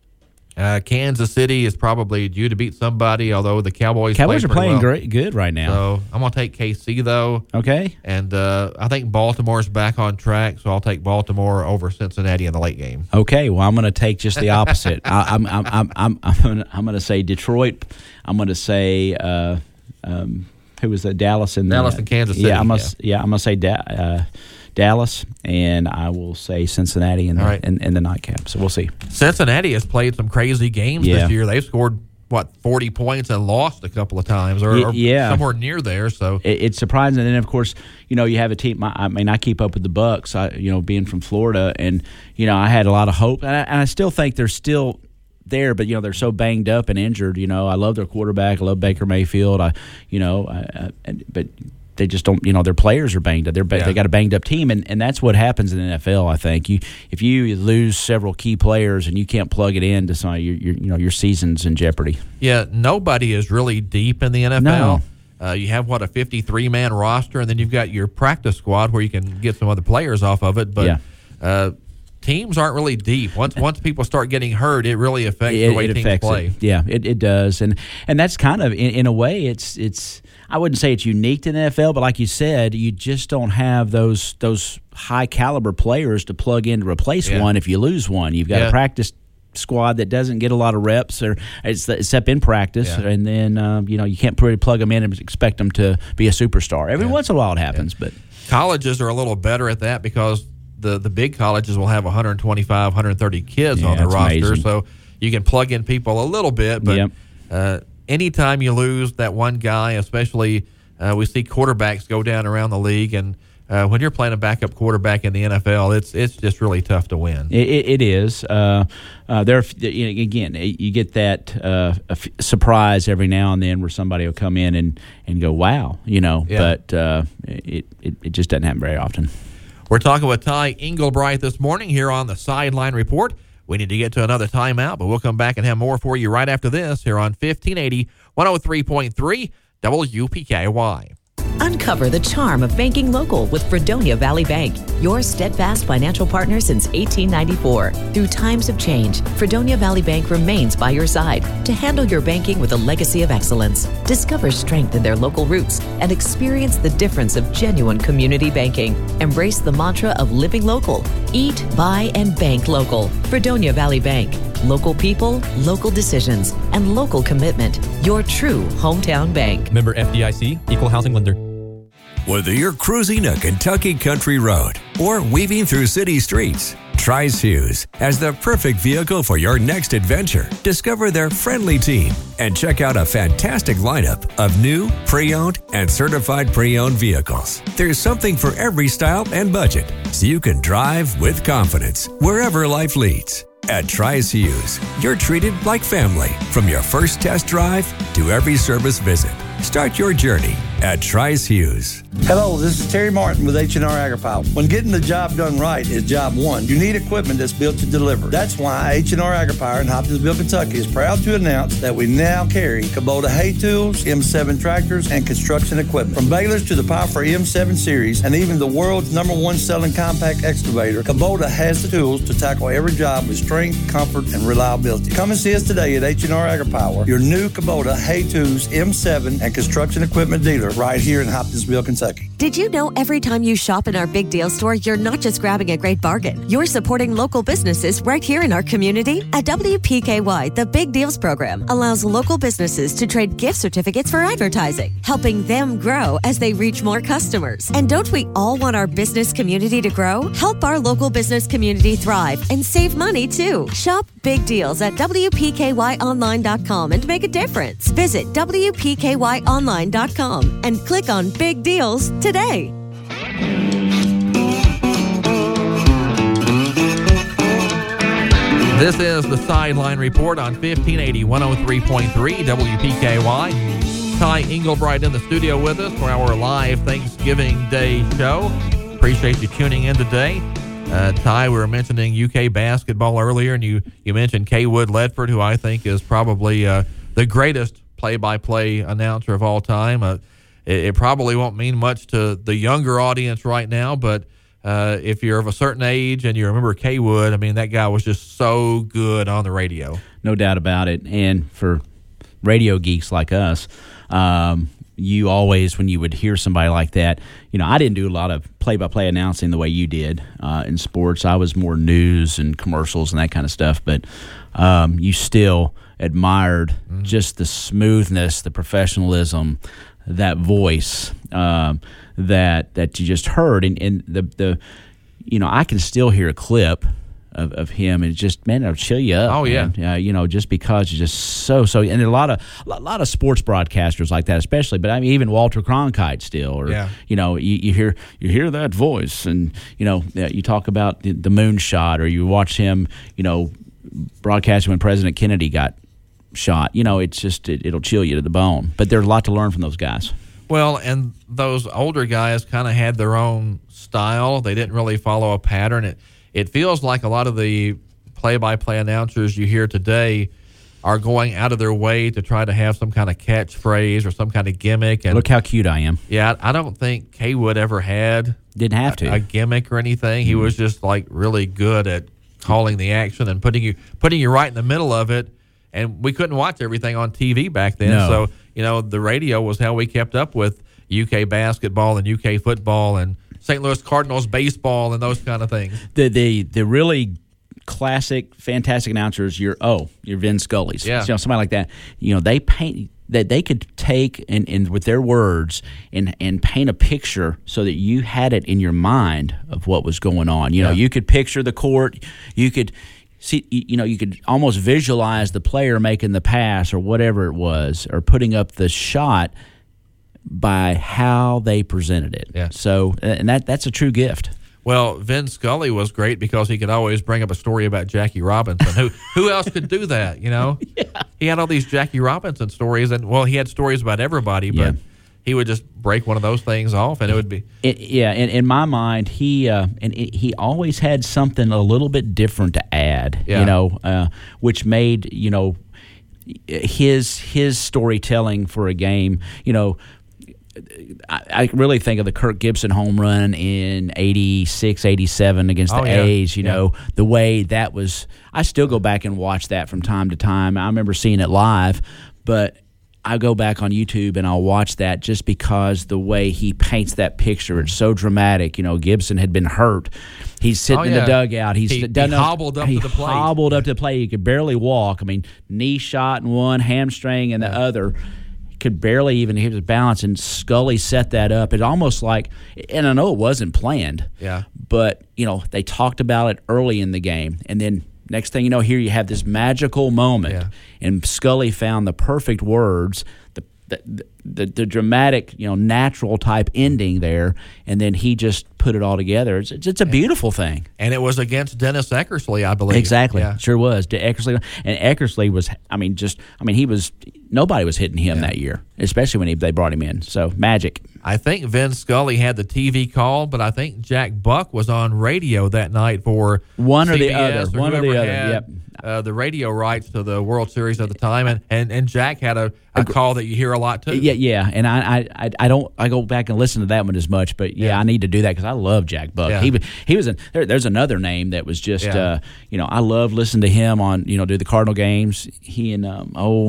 Uh, Kansas City is probably due to beat somebody, although the Cowboys
Cowboys
play
are playing
well.
great, good right now.
So I'm going to take K C, though.
Okay.
And uh, I think Baltimore's back on track, so I'll take Baltimore over Cincinnati in the late game.
Okay, well, I'm going to take just the opposite. I, I'm I'm I'm I'm I'm going I'm to say Detroit. I'm going to say uh, um, who was that? Dallas and
Dallas
the,
and Kansas City.
Yeah, I'm gonna, yeah. yeah, I'm going to say da- uh, Dallas, and I will say Cincinnati in the,
right.
in, in the nightcap. So we'll see.
Cincinnati has played some crazy games
yeah.
this year. They've scored, what, forty points and lost a couple of times, or, or
yeah.
somewhere near there. So
it, it's surprising. And then, of course, you know, you have a team. I mean, I keep up with the Bucks. I, you know, being from Florida, and you know, I had a lot of hope, and I, and I still think they're still there, but you know, they're so banged up and injured. You know, I love their quarterback. I love Baker Mayfield. I, you know, I, I, but. They just don't, you know, their players are banged up. They're ba-
yeah.
they got a banged up team, and, and that's what happens in the N F L. I think you if you lose several key players and you can't plug it in to some, your, your you know your season's in jeopardy.
Yeah, nobody is really deep in the N F L.
No.
Uh, you have what a fifty-three man roster, and then you've got your practice squad where you can get some other players off of it. But
yeah.
uh, teams aren't really deep. Once once people start getting hurt, it really affects
it,
the way
it
teams
affects
play.
It. Yeah, it, it does, and and that's kind of in, in a way it's it's. I wouldn't say it's unique to the N F L, but like you said, you just don't have those those high caliber players to plug in to replace
yeah.
one if you lose one. You've got
yeah.
a practice squad that doesn't get a lot of reps or except in practice,
yeah.
and then um, you know you can't really plug them in and expect them to be a superstar. Every
yeah.
once in a while it happens,
yeah.
but
colleges are a little better at that because the the big colleges will have one twenty-five, one thirty kids
yeah,
on their roster,
amazing.
so you can plug in people a little bit. But
yep.
uh, anytime you lose that one guy, especially. Uh, we see quarterbacks go down around the league, and uh, when you're playing a backup quarterback in the N F L, it's it's just really tough to win.
It, it, it is. Uh, uh, there, you know, again, you get that uh, f- surprise every now and then where somebody will come in and, and go, "Wow," you know.
Yeah.
But uh, it, it it just doesn't happen very often.
We're talking with Ty Engelbright this morning here on the Sideline Report. We need to get to another timeout, but we'll come back and have more for you right after this here on fifteen eighty, one oh three point three. W P K Y.
Uncover the charm of banking local with Fredonia Valley Bank, your steadfast financial partner since eighteen ninety-four. Through times of change, Fredonia Valley Bank remains by your side to handle your banking with a legacy of excellence. Discover strength in their local roots and experience the difference of genuine community banking. Embrace the mantra of living local. Eat, buy, and bank local. Fredonia Valley Bank. Local people, local decisions, and local commitment. Your true hometown bank.
Member F D I C, Equal Housing Lender.
Whether you're cruising a Kentucky country road or weaving through city streets, Tri-Shoes has the perfect vehicle for your next adventure. Discover their friendly team and check out a fantastic lineup of new, pre-owned, and certified pre-owned vehicles. There's something for every style and budget, so you can drive with confidence wherever life leads. At Tri-Shoes, you're treated like family from your first test drive to every service visit. Start your journey at Tri-Shoes.
Hello, this is Terry Martin with H and R AgriPower. When getting the job done right is job one, you need equipment that's built to deliver. That's why H and R AgriPower in Hopkinsville, Kentucky is proud to announce that we now carry Kubota hay tools, M seven tractors, and construction equipment. From balers to the powerful M seven series and even the world's number one selling compact excavator, Kubota has the tools to tackle every job with strength, comfort, and reliability. Come and see us today at H and R AgriPower. Your new Kubota hay tools, M seven, and and construction equipment dealer right here in Hopkinsville, Kentucky.
Did you know every time you shop in our Big Deal store, you're not just grabbing a great bargain, you're supporting local businesses right here in our community? At W P K Y, the Big Deals program allows local businesses to trade gift certificates for advertising, helping them grow as they reach more customers. And don't we all want our business community to grow? Help our local business community thrive and save money too. Shop Big Deals at W P K Y online dot com and make a difference. Visit W P K Y online dot com and click on Big Deals today.
This is the Sideline Report on fifteen eighty, one oh three point three W P K Y. Ty Englebright in the studio with us for our live Thanksgiving Day show. Appreciate you tuning in today. Uh, Ty, we were mentioning U K basketball earlier, and you, you mentioned Kaywood Ledford, who I think is probably uh, the greatest play-by-play announcer of all time. Uh, it, it probably won't mean much to the younger audience right now, but uh, if you're of a certain age and you remember Kaywood, I mean, that guy was just so good on the radio.
No doubt about it. And for radio geeks like us, um, you always, when you would hear somebody like that, you know, I didn't do a lot of play-by-play announcing the way you did uh, in sports. I was more news and commercials and that kind of stuff, but um, you still admired mm-hmm. just the smoothness, the professionalism, that voice um, that that you just heard. And, and the, the, you know, I can still hear a clip Of, of him, and it just, man, it'll chill you up.
Oh yeah,
uh, you know, just because you're just so so. And there are a lot of a lot of sports broadcasters like that, especially. But I mean, even Walter Cronkite still, or
yeah.
you know, you, you hear you hear that voice, and you know, you talk about the, the moonshot, or you watch him, you know, broadcasting when President Kennedy got shot. You know, it's just it, it'll chill you to the bone. But there's a lot to learn from those guys.
Well, and those older guys kind of had their own style. They didn't really follow a pattern. It It feels like a lot of the play-by-play announcers you hear today are going out of their way to try to have some kind of catchphrase or some kind of gimmick. And
look how cute I am.
Yeah, I don't think Kaywood ever had
didn't have to
a, a gimmick or anything. He mm-hmm. was just like really good at calling the action and putting you putting you right in the middle of it. And we couldn't watch everything on T V back then,
no.
so you know the radio was how we kept up with U K basketball and U K football and Saint Louis Cardinals baseball and those kind of things.
The the the really classic, fantastic announcers, your oh, your Vin Scully's,
yeah,
you know, somebody like that. You know, they paint that they could take and, and with their words and and paint a picture so that you had it in your mind of what was going on. You know,
yeah.
you could picture the court, you could see, you know, you could almost visualize the player making the pass or whatever it was, or putting up the shot by how they presented it.
Yeah.
So, and that that's a true gift.
Well, Vin Scully was great because he could always bring up a story about Jackie Robinson. who who else could do that, you know?
Yeah.
He had all these Jackie Robinson stories, and, well, he had stories about everybody, but
yeah.
he would just break one of those things off, and it would be...
It, yeah, in, in my mind, he uh, and it, he always had something a little bit different to add,
yeah.
you know, uh, which made, you know, his his storytelling for a game, you know, I, I really think of the Kirk Gibson home run in eighty-six, eighty-seven against the
oh, yeah.
A's, you
yeah.
know, the way that was. I still go back and watch that from time to time. I remember seeing it live, but I go back on YouTube and I'll watch that just because the way he paints that picture, it's so dramatic. You know, Gibson had been hurt. He's sitting
oh,
in
yeah.
the dugout. He's
he,
done
he hobbled up
he
to the plate.
hobbled up to the plate. He could barely walk. I mean, knee shot in one, hamstring in the
yeah.
other. Could barely even hit his balance, and Scully set that up. It's almost like, and I know it wasn't planned,
yeah.
but you know they talked about it early in the game, and then next thing you know, here you have this magical moment,
yeah.
and Scully found the perfect words, the the, the the dramatic, you know, natural type ending there, and then he just put it all together. It's it's, it's a beautiful thing.
And it was against Dennis Eckersley, I believe.
Exactly,
yeah.
sure was. De Eckersley, and Eckersley was, I mean, just, I mean, he was, nobody was hitting him
yeah.
that year, especially when he, they brought him in. So, magic.
I think Vin Scully had the T V call, but I think Jack Buck was on radio that night for
one or
C B
the
S
other.
Or
one or the other.
had,
Yep.
Uh, the radio rights to the World Series at the time, and, and, and Jack had a, a call that you hear a lot too.
Yeah, yeah, and I, I, I don't I go back and listen to that one as much, but yeah,
Yeah.
I need to do that because I love Jack Buck.
Yeah.
He was he was in, there, there's another name that was just
Yeah.
uh, you know, I love listening to him on, you know, do the Cardinal games. He and um, oh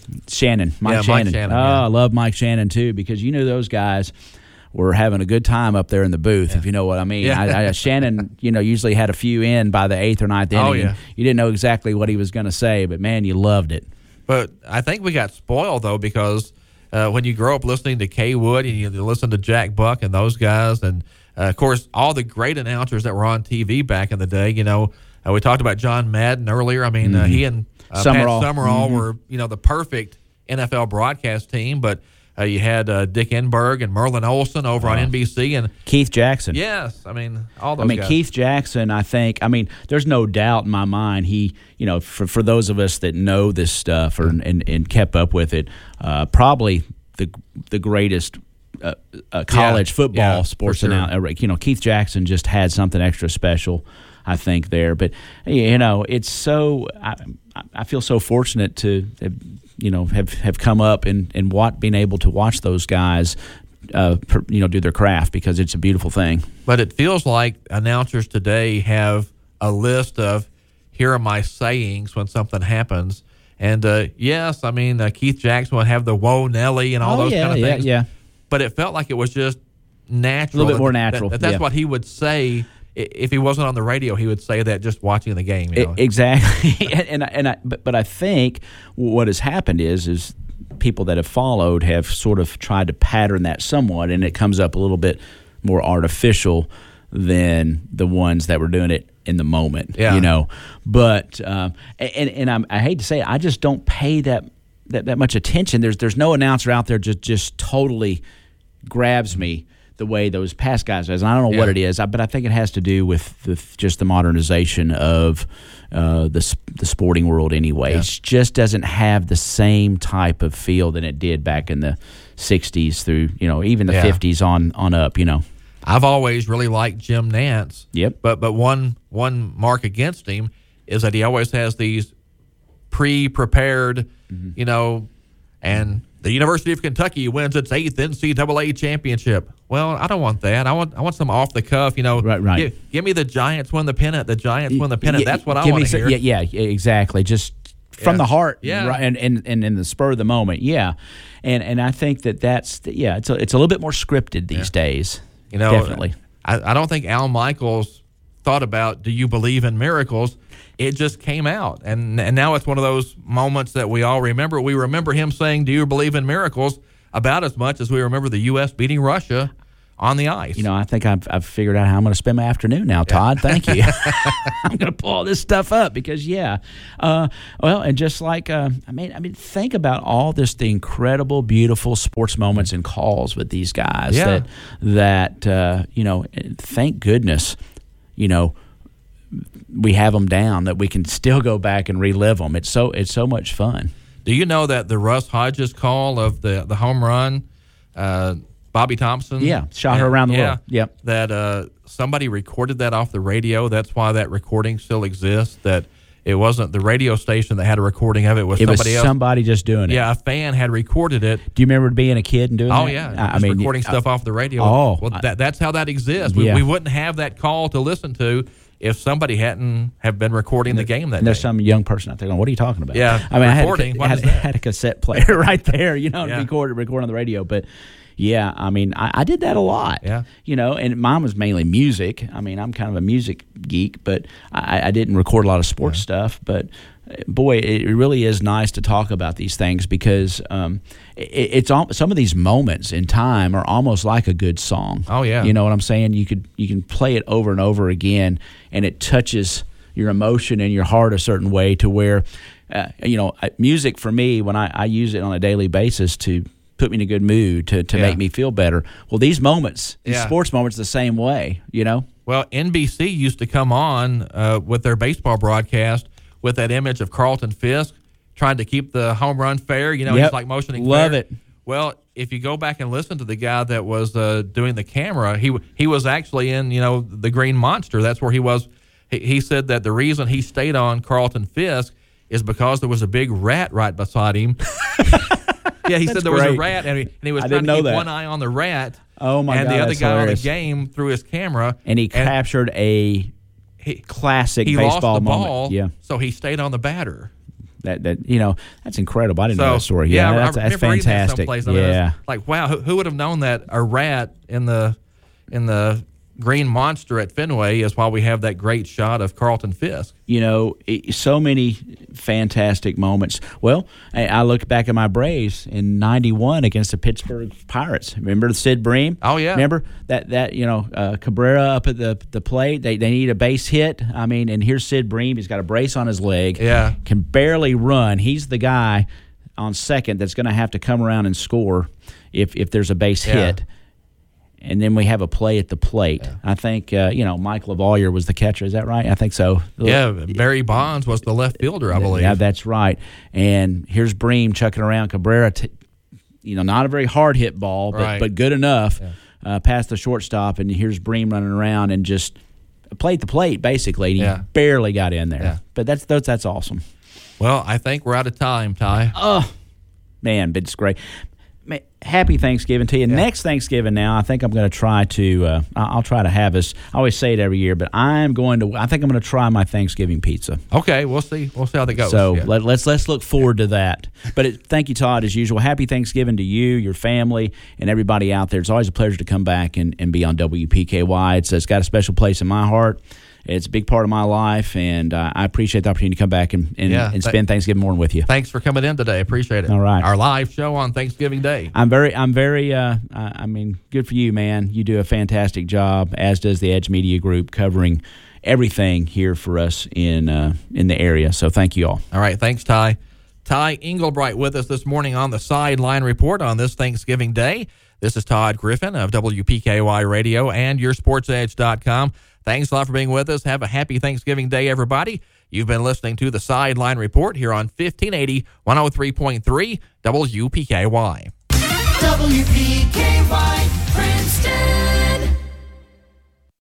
Shannon, Mike
yeah,
Shannon.
Mike Shannon.
Oh,
yeah.
I love Mike Shannon too, because you knew those guys were having a good time up there in the booth, yeah. if you know what I mean.
Yeah.
I, I, Shannon, you know, usually had a few in by the eighth or ninth inning.
Oh, yeah.
And you didn't know exactly what he was going to say, but man, you loved it.
But I think we got spoiled though, because uh, when you grow up listening to Kay Wood and you listen to Jack Buck and those guys, and uh, of course all the great announcers that were on T V back in the day, you know, uh, we talked about John Madden earlier. I mean, mm-hmm. uh, he and uh,
Summerall.
Pat Summerall
mm-hmm.
were, you know, the perfect N F L broadcast team, but Uh, you had uh, Dick Enberg and Merlin Olsen over oh. on N B C, and
Keith Jackson.
Yes, I mean all those.
I mean
guys.
Keith Jackson. I think. I mean, there's no doubt in my mind. He, you know, for for those of us that know this stuff or and, and kept up with it, uh, probably the the greatest uh, uh, college
yeah.
football
yeah,
sports
sure.
announcer. You know, Keith Jackson just had something extra special, I think, there. But you know, it's so. I, I feel so fortunate to. Have, you know, have, have come up and, and what, being able to watch those guys, uh, per, you know, do their craft, because it's a beautiful thing.
But it feels like announcers today have a list of, here are my sayings when something happens. And, uh, yes, I mean, uh, Keith Jackson would have the whoa, Nelly and all
oh,
those
yeah,
kind of
yeah,
things.
Yeah.
But it felt like it was just natural.
A little bit more natural.
That, that that's
yeah.
what he would say. If he wasn't on the radio, he would say that just watching the game. You know?
It, exactly, and and, I, and I, but, but I think what has happened is is people that have followed have sort of tried to pattern that somewhat, and it comes up a little bit more artificial than the ones that were doing it in the moment.
Yeah.
You know, but um, and and I'm, I hate to say it, I just don't pay that, that that much attention. There's there's no announcer out there just just totally grabs me the way those past guys does. And I don't know yeah. what it is, but I think it has to do with the, just the modernization of uh, the the sporting world anyway. Yeah. It just doesn't have the same type of feel that it did back in the sixties through, you know, even the yeah. fifties on, on up, you know.
I've always really liked Jim Nantz.
Yep.
But but one one mark against him is that he always has these pre-prepared, mm-hmm. you know, and the University of Kentucky wins its eighth N C double A championship. Well, I don't want that. I want I want some off the cuff. You know,
right, right.
Give, give me the Giants win the pennant. The Giants win the pennant.
Yeah,
That's what I
want
to
some,
hear.
Yeah, yeah, exactly. Just from
yeah.
the heart,
yeah,
right, and, and and in the spur of the moment, yeah. And and I think that that's yeah, it's a, it's a little bit more scripted these yeah. days.
You know,
definitely.
I, I don't think Al Michaels thought about, do you believe in miracles? It just came out, and and now it's one of those moments that we all remember. We remember him saying, do you believe in miracles, about as much as we remember the U S beating Russia on the ice.
You know, I think I've, I've figured out how I'm going to spend my afternoon now, Todd. Yeah. Thank you. I'm going to pull all this stuff up because, yeah. Uh, well, and just like, uh, I mean, I mean, think about all this, the incredible, beautiful sports moments and calls with these guys
yeah.
that, that uh, you know, thank goodness, you know, we have them down, that we can still go back and relive them. It's so, it's so much fun.
Do you know that the Russ Hodges call of the, the home run, uh, Bobby Thompson?
Yeah, shot her around the
yeah,
world. Yep.
That uh, somebody recorded that off the radio. That's why that recording still exists. That it wasn't the radio station that had a recording of it. It was
it
somebody
was
else.
somebody just doing it.
Yeah, a fan had recorded it.
Do you remember being a kid and doing
oh,
that?
Oh, yeah.
I,
I mean, recording
I,
stuff off the radio.
Oh.
Well, that, that's how that exists. We,
yeah.
we wouldn't have that call to listen to if somebody hadn't have been recording the game that
and there's
day.
some young person out there going, what are you talking about?
Yeah,
I mean,
recording.
I had,
what
had,
is that?
had a cassette player right there, you know,
yeah.
record, record on the radio. But, yeah, I mean, I, I did that a lot.
Yeah.
You know, and mine was mainly music. I mean, I'm kind of a music geek, but I, I didn't record a lot of sports yeah. stuff. But, boy, it really is nice to talk about these things because um, it, it's all, some of these moments in time are almost like a good song.
Oh, yeah.
You know what I'm saying? You could you can play it over and over again, and it touches your emotion and your heart a certain way to where, uh, you know, music for me, when I, I use it on a daily basis to put me in a good mood, to, to
yeah.
make me feel better. Well, these moments, these
yeah.
sports moments, the same way, you know?
Well, N B C used to come on uh, with their baseball broadcast with that image of Carlton Fisk trying to keep the home run fair. You know,
yep.
he's like motioning
Love
fair.
it.
Well, if you go back and listen to the guy that was uh, doing the camera, he he was actually in, you know, the Green Monster. That's where he was. He, he said that the reason he stayed on Carlton Fisk is because there was a big rat right beside him. Yeah, he said there
great.
was a rat, and he, and he was
I
trying
didn't
to
know
keep
that.
one eye on the rat.
Oh, my
and
God,
the other
that's
guy
hilarious.
on the game through his camera.
And he
and
captured a
he,
classic
he
baseball
lost the
moment.
ball,
Yeah.
so he stayed on the batter.
That that you know that's incredible. I didn't
so,
know that story.
Yeah,
Yeah,
I,
that's,
I
that's
remember reading that
fantastic.
someplace. I mean,
yeah,
it's like wow, who, who would have known that a rat in the in the green monster at Fenway is why we have that great shot of Carlton Fisk.
You know, it, so many fantastic moments. Well, I, I look back at my Braves in ninety-one against the Pittsburgh Pirates. Remember Sid Bream?
Oh, yeah.
Remember that, that you know, uh, Cabrera up at the the plate. They, they need a base hit. I mean, and here's Sid Bream. He's got a brace on his leg.
Yeah.
Can barely run. He's the guy on second that's going to have to come around and score if, if there's a base
Yeah.
hit. And then we have a play at the plate. Yeah. I think, uh, you know, Mike LaValliere was the catcher. Is that right? I think so.
Yeah, Barry Bonds was the left fielder, I believe.
Yeah, that's right. And here's Bream chucking around Cabrera. T- you know, not a very hard hit ball, but,
Right.
but good enough
Yeah.
uh, past the shortstop. And here's Bream running around and just played the plate, basically. And he
Yeah.
barely got in there.
Yeah.
But that's, that's that's awesome.
Well, I think we're out of time, Ty.
Oh, man, but it's great. Man, happy Thanksgiving to you.
Yeah.
Next Thanksgiving now, I think I'm going to try to, uh, I'll try to have us, I always say it every year, but I'm going to, I think I'm going to try my Thanksgiving pizza.
Okay, we'll see. We'll see how that goes.
So
Yeah.
let, let's let's look forward to that. But it, thank you, Todd, as usual. Happy Thanksgiving to you, your family, and everybody out there. It's always a pleasure to come back and, and be on W P K Y. It's, it's got a special place in my heart. It's a big part of my life, and uh, I appreciate the opportunity to come back and, and,
Yeah,
and
th-
spend Thanksgiving morning with you.
Thanks for coming in today. Appreciate it.
All right.
Our live show on Thanksgiving Day.
I'm very, I'm very, uh, I I mean, good for you, man. You do a fantastic job, as does the Edge Media Group, covering everything here for us in uh, in the area. So thank you all.
All right. Thanks, Ty. Ty Englebright with us this morning on the Sideline Report on this Thanksgiving Day. This is Todd Griffin of W P K Y Radio and your sports edge dot com. Thanks a lot for being with us. Have a happy Thanksgiving Day, everybody. You've been listening to the Sideline Report here on fifteen eighty, one oh three point three W P K Y.
W P K Y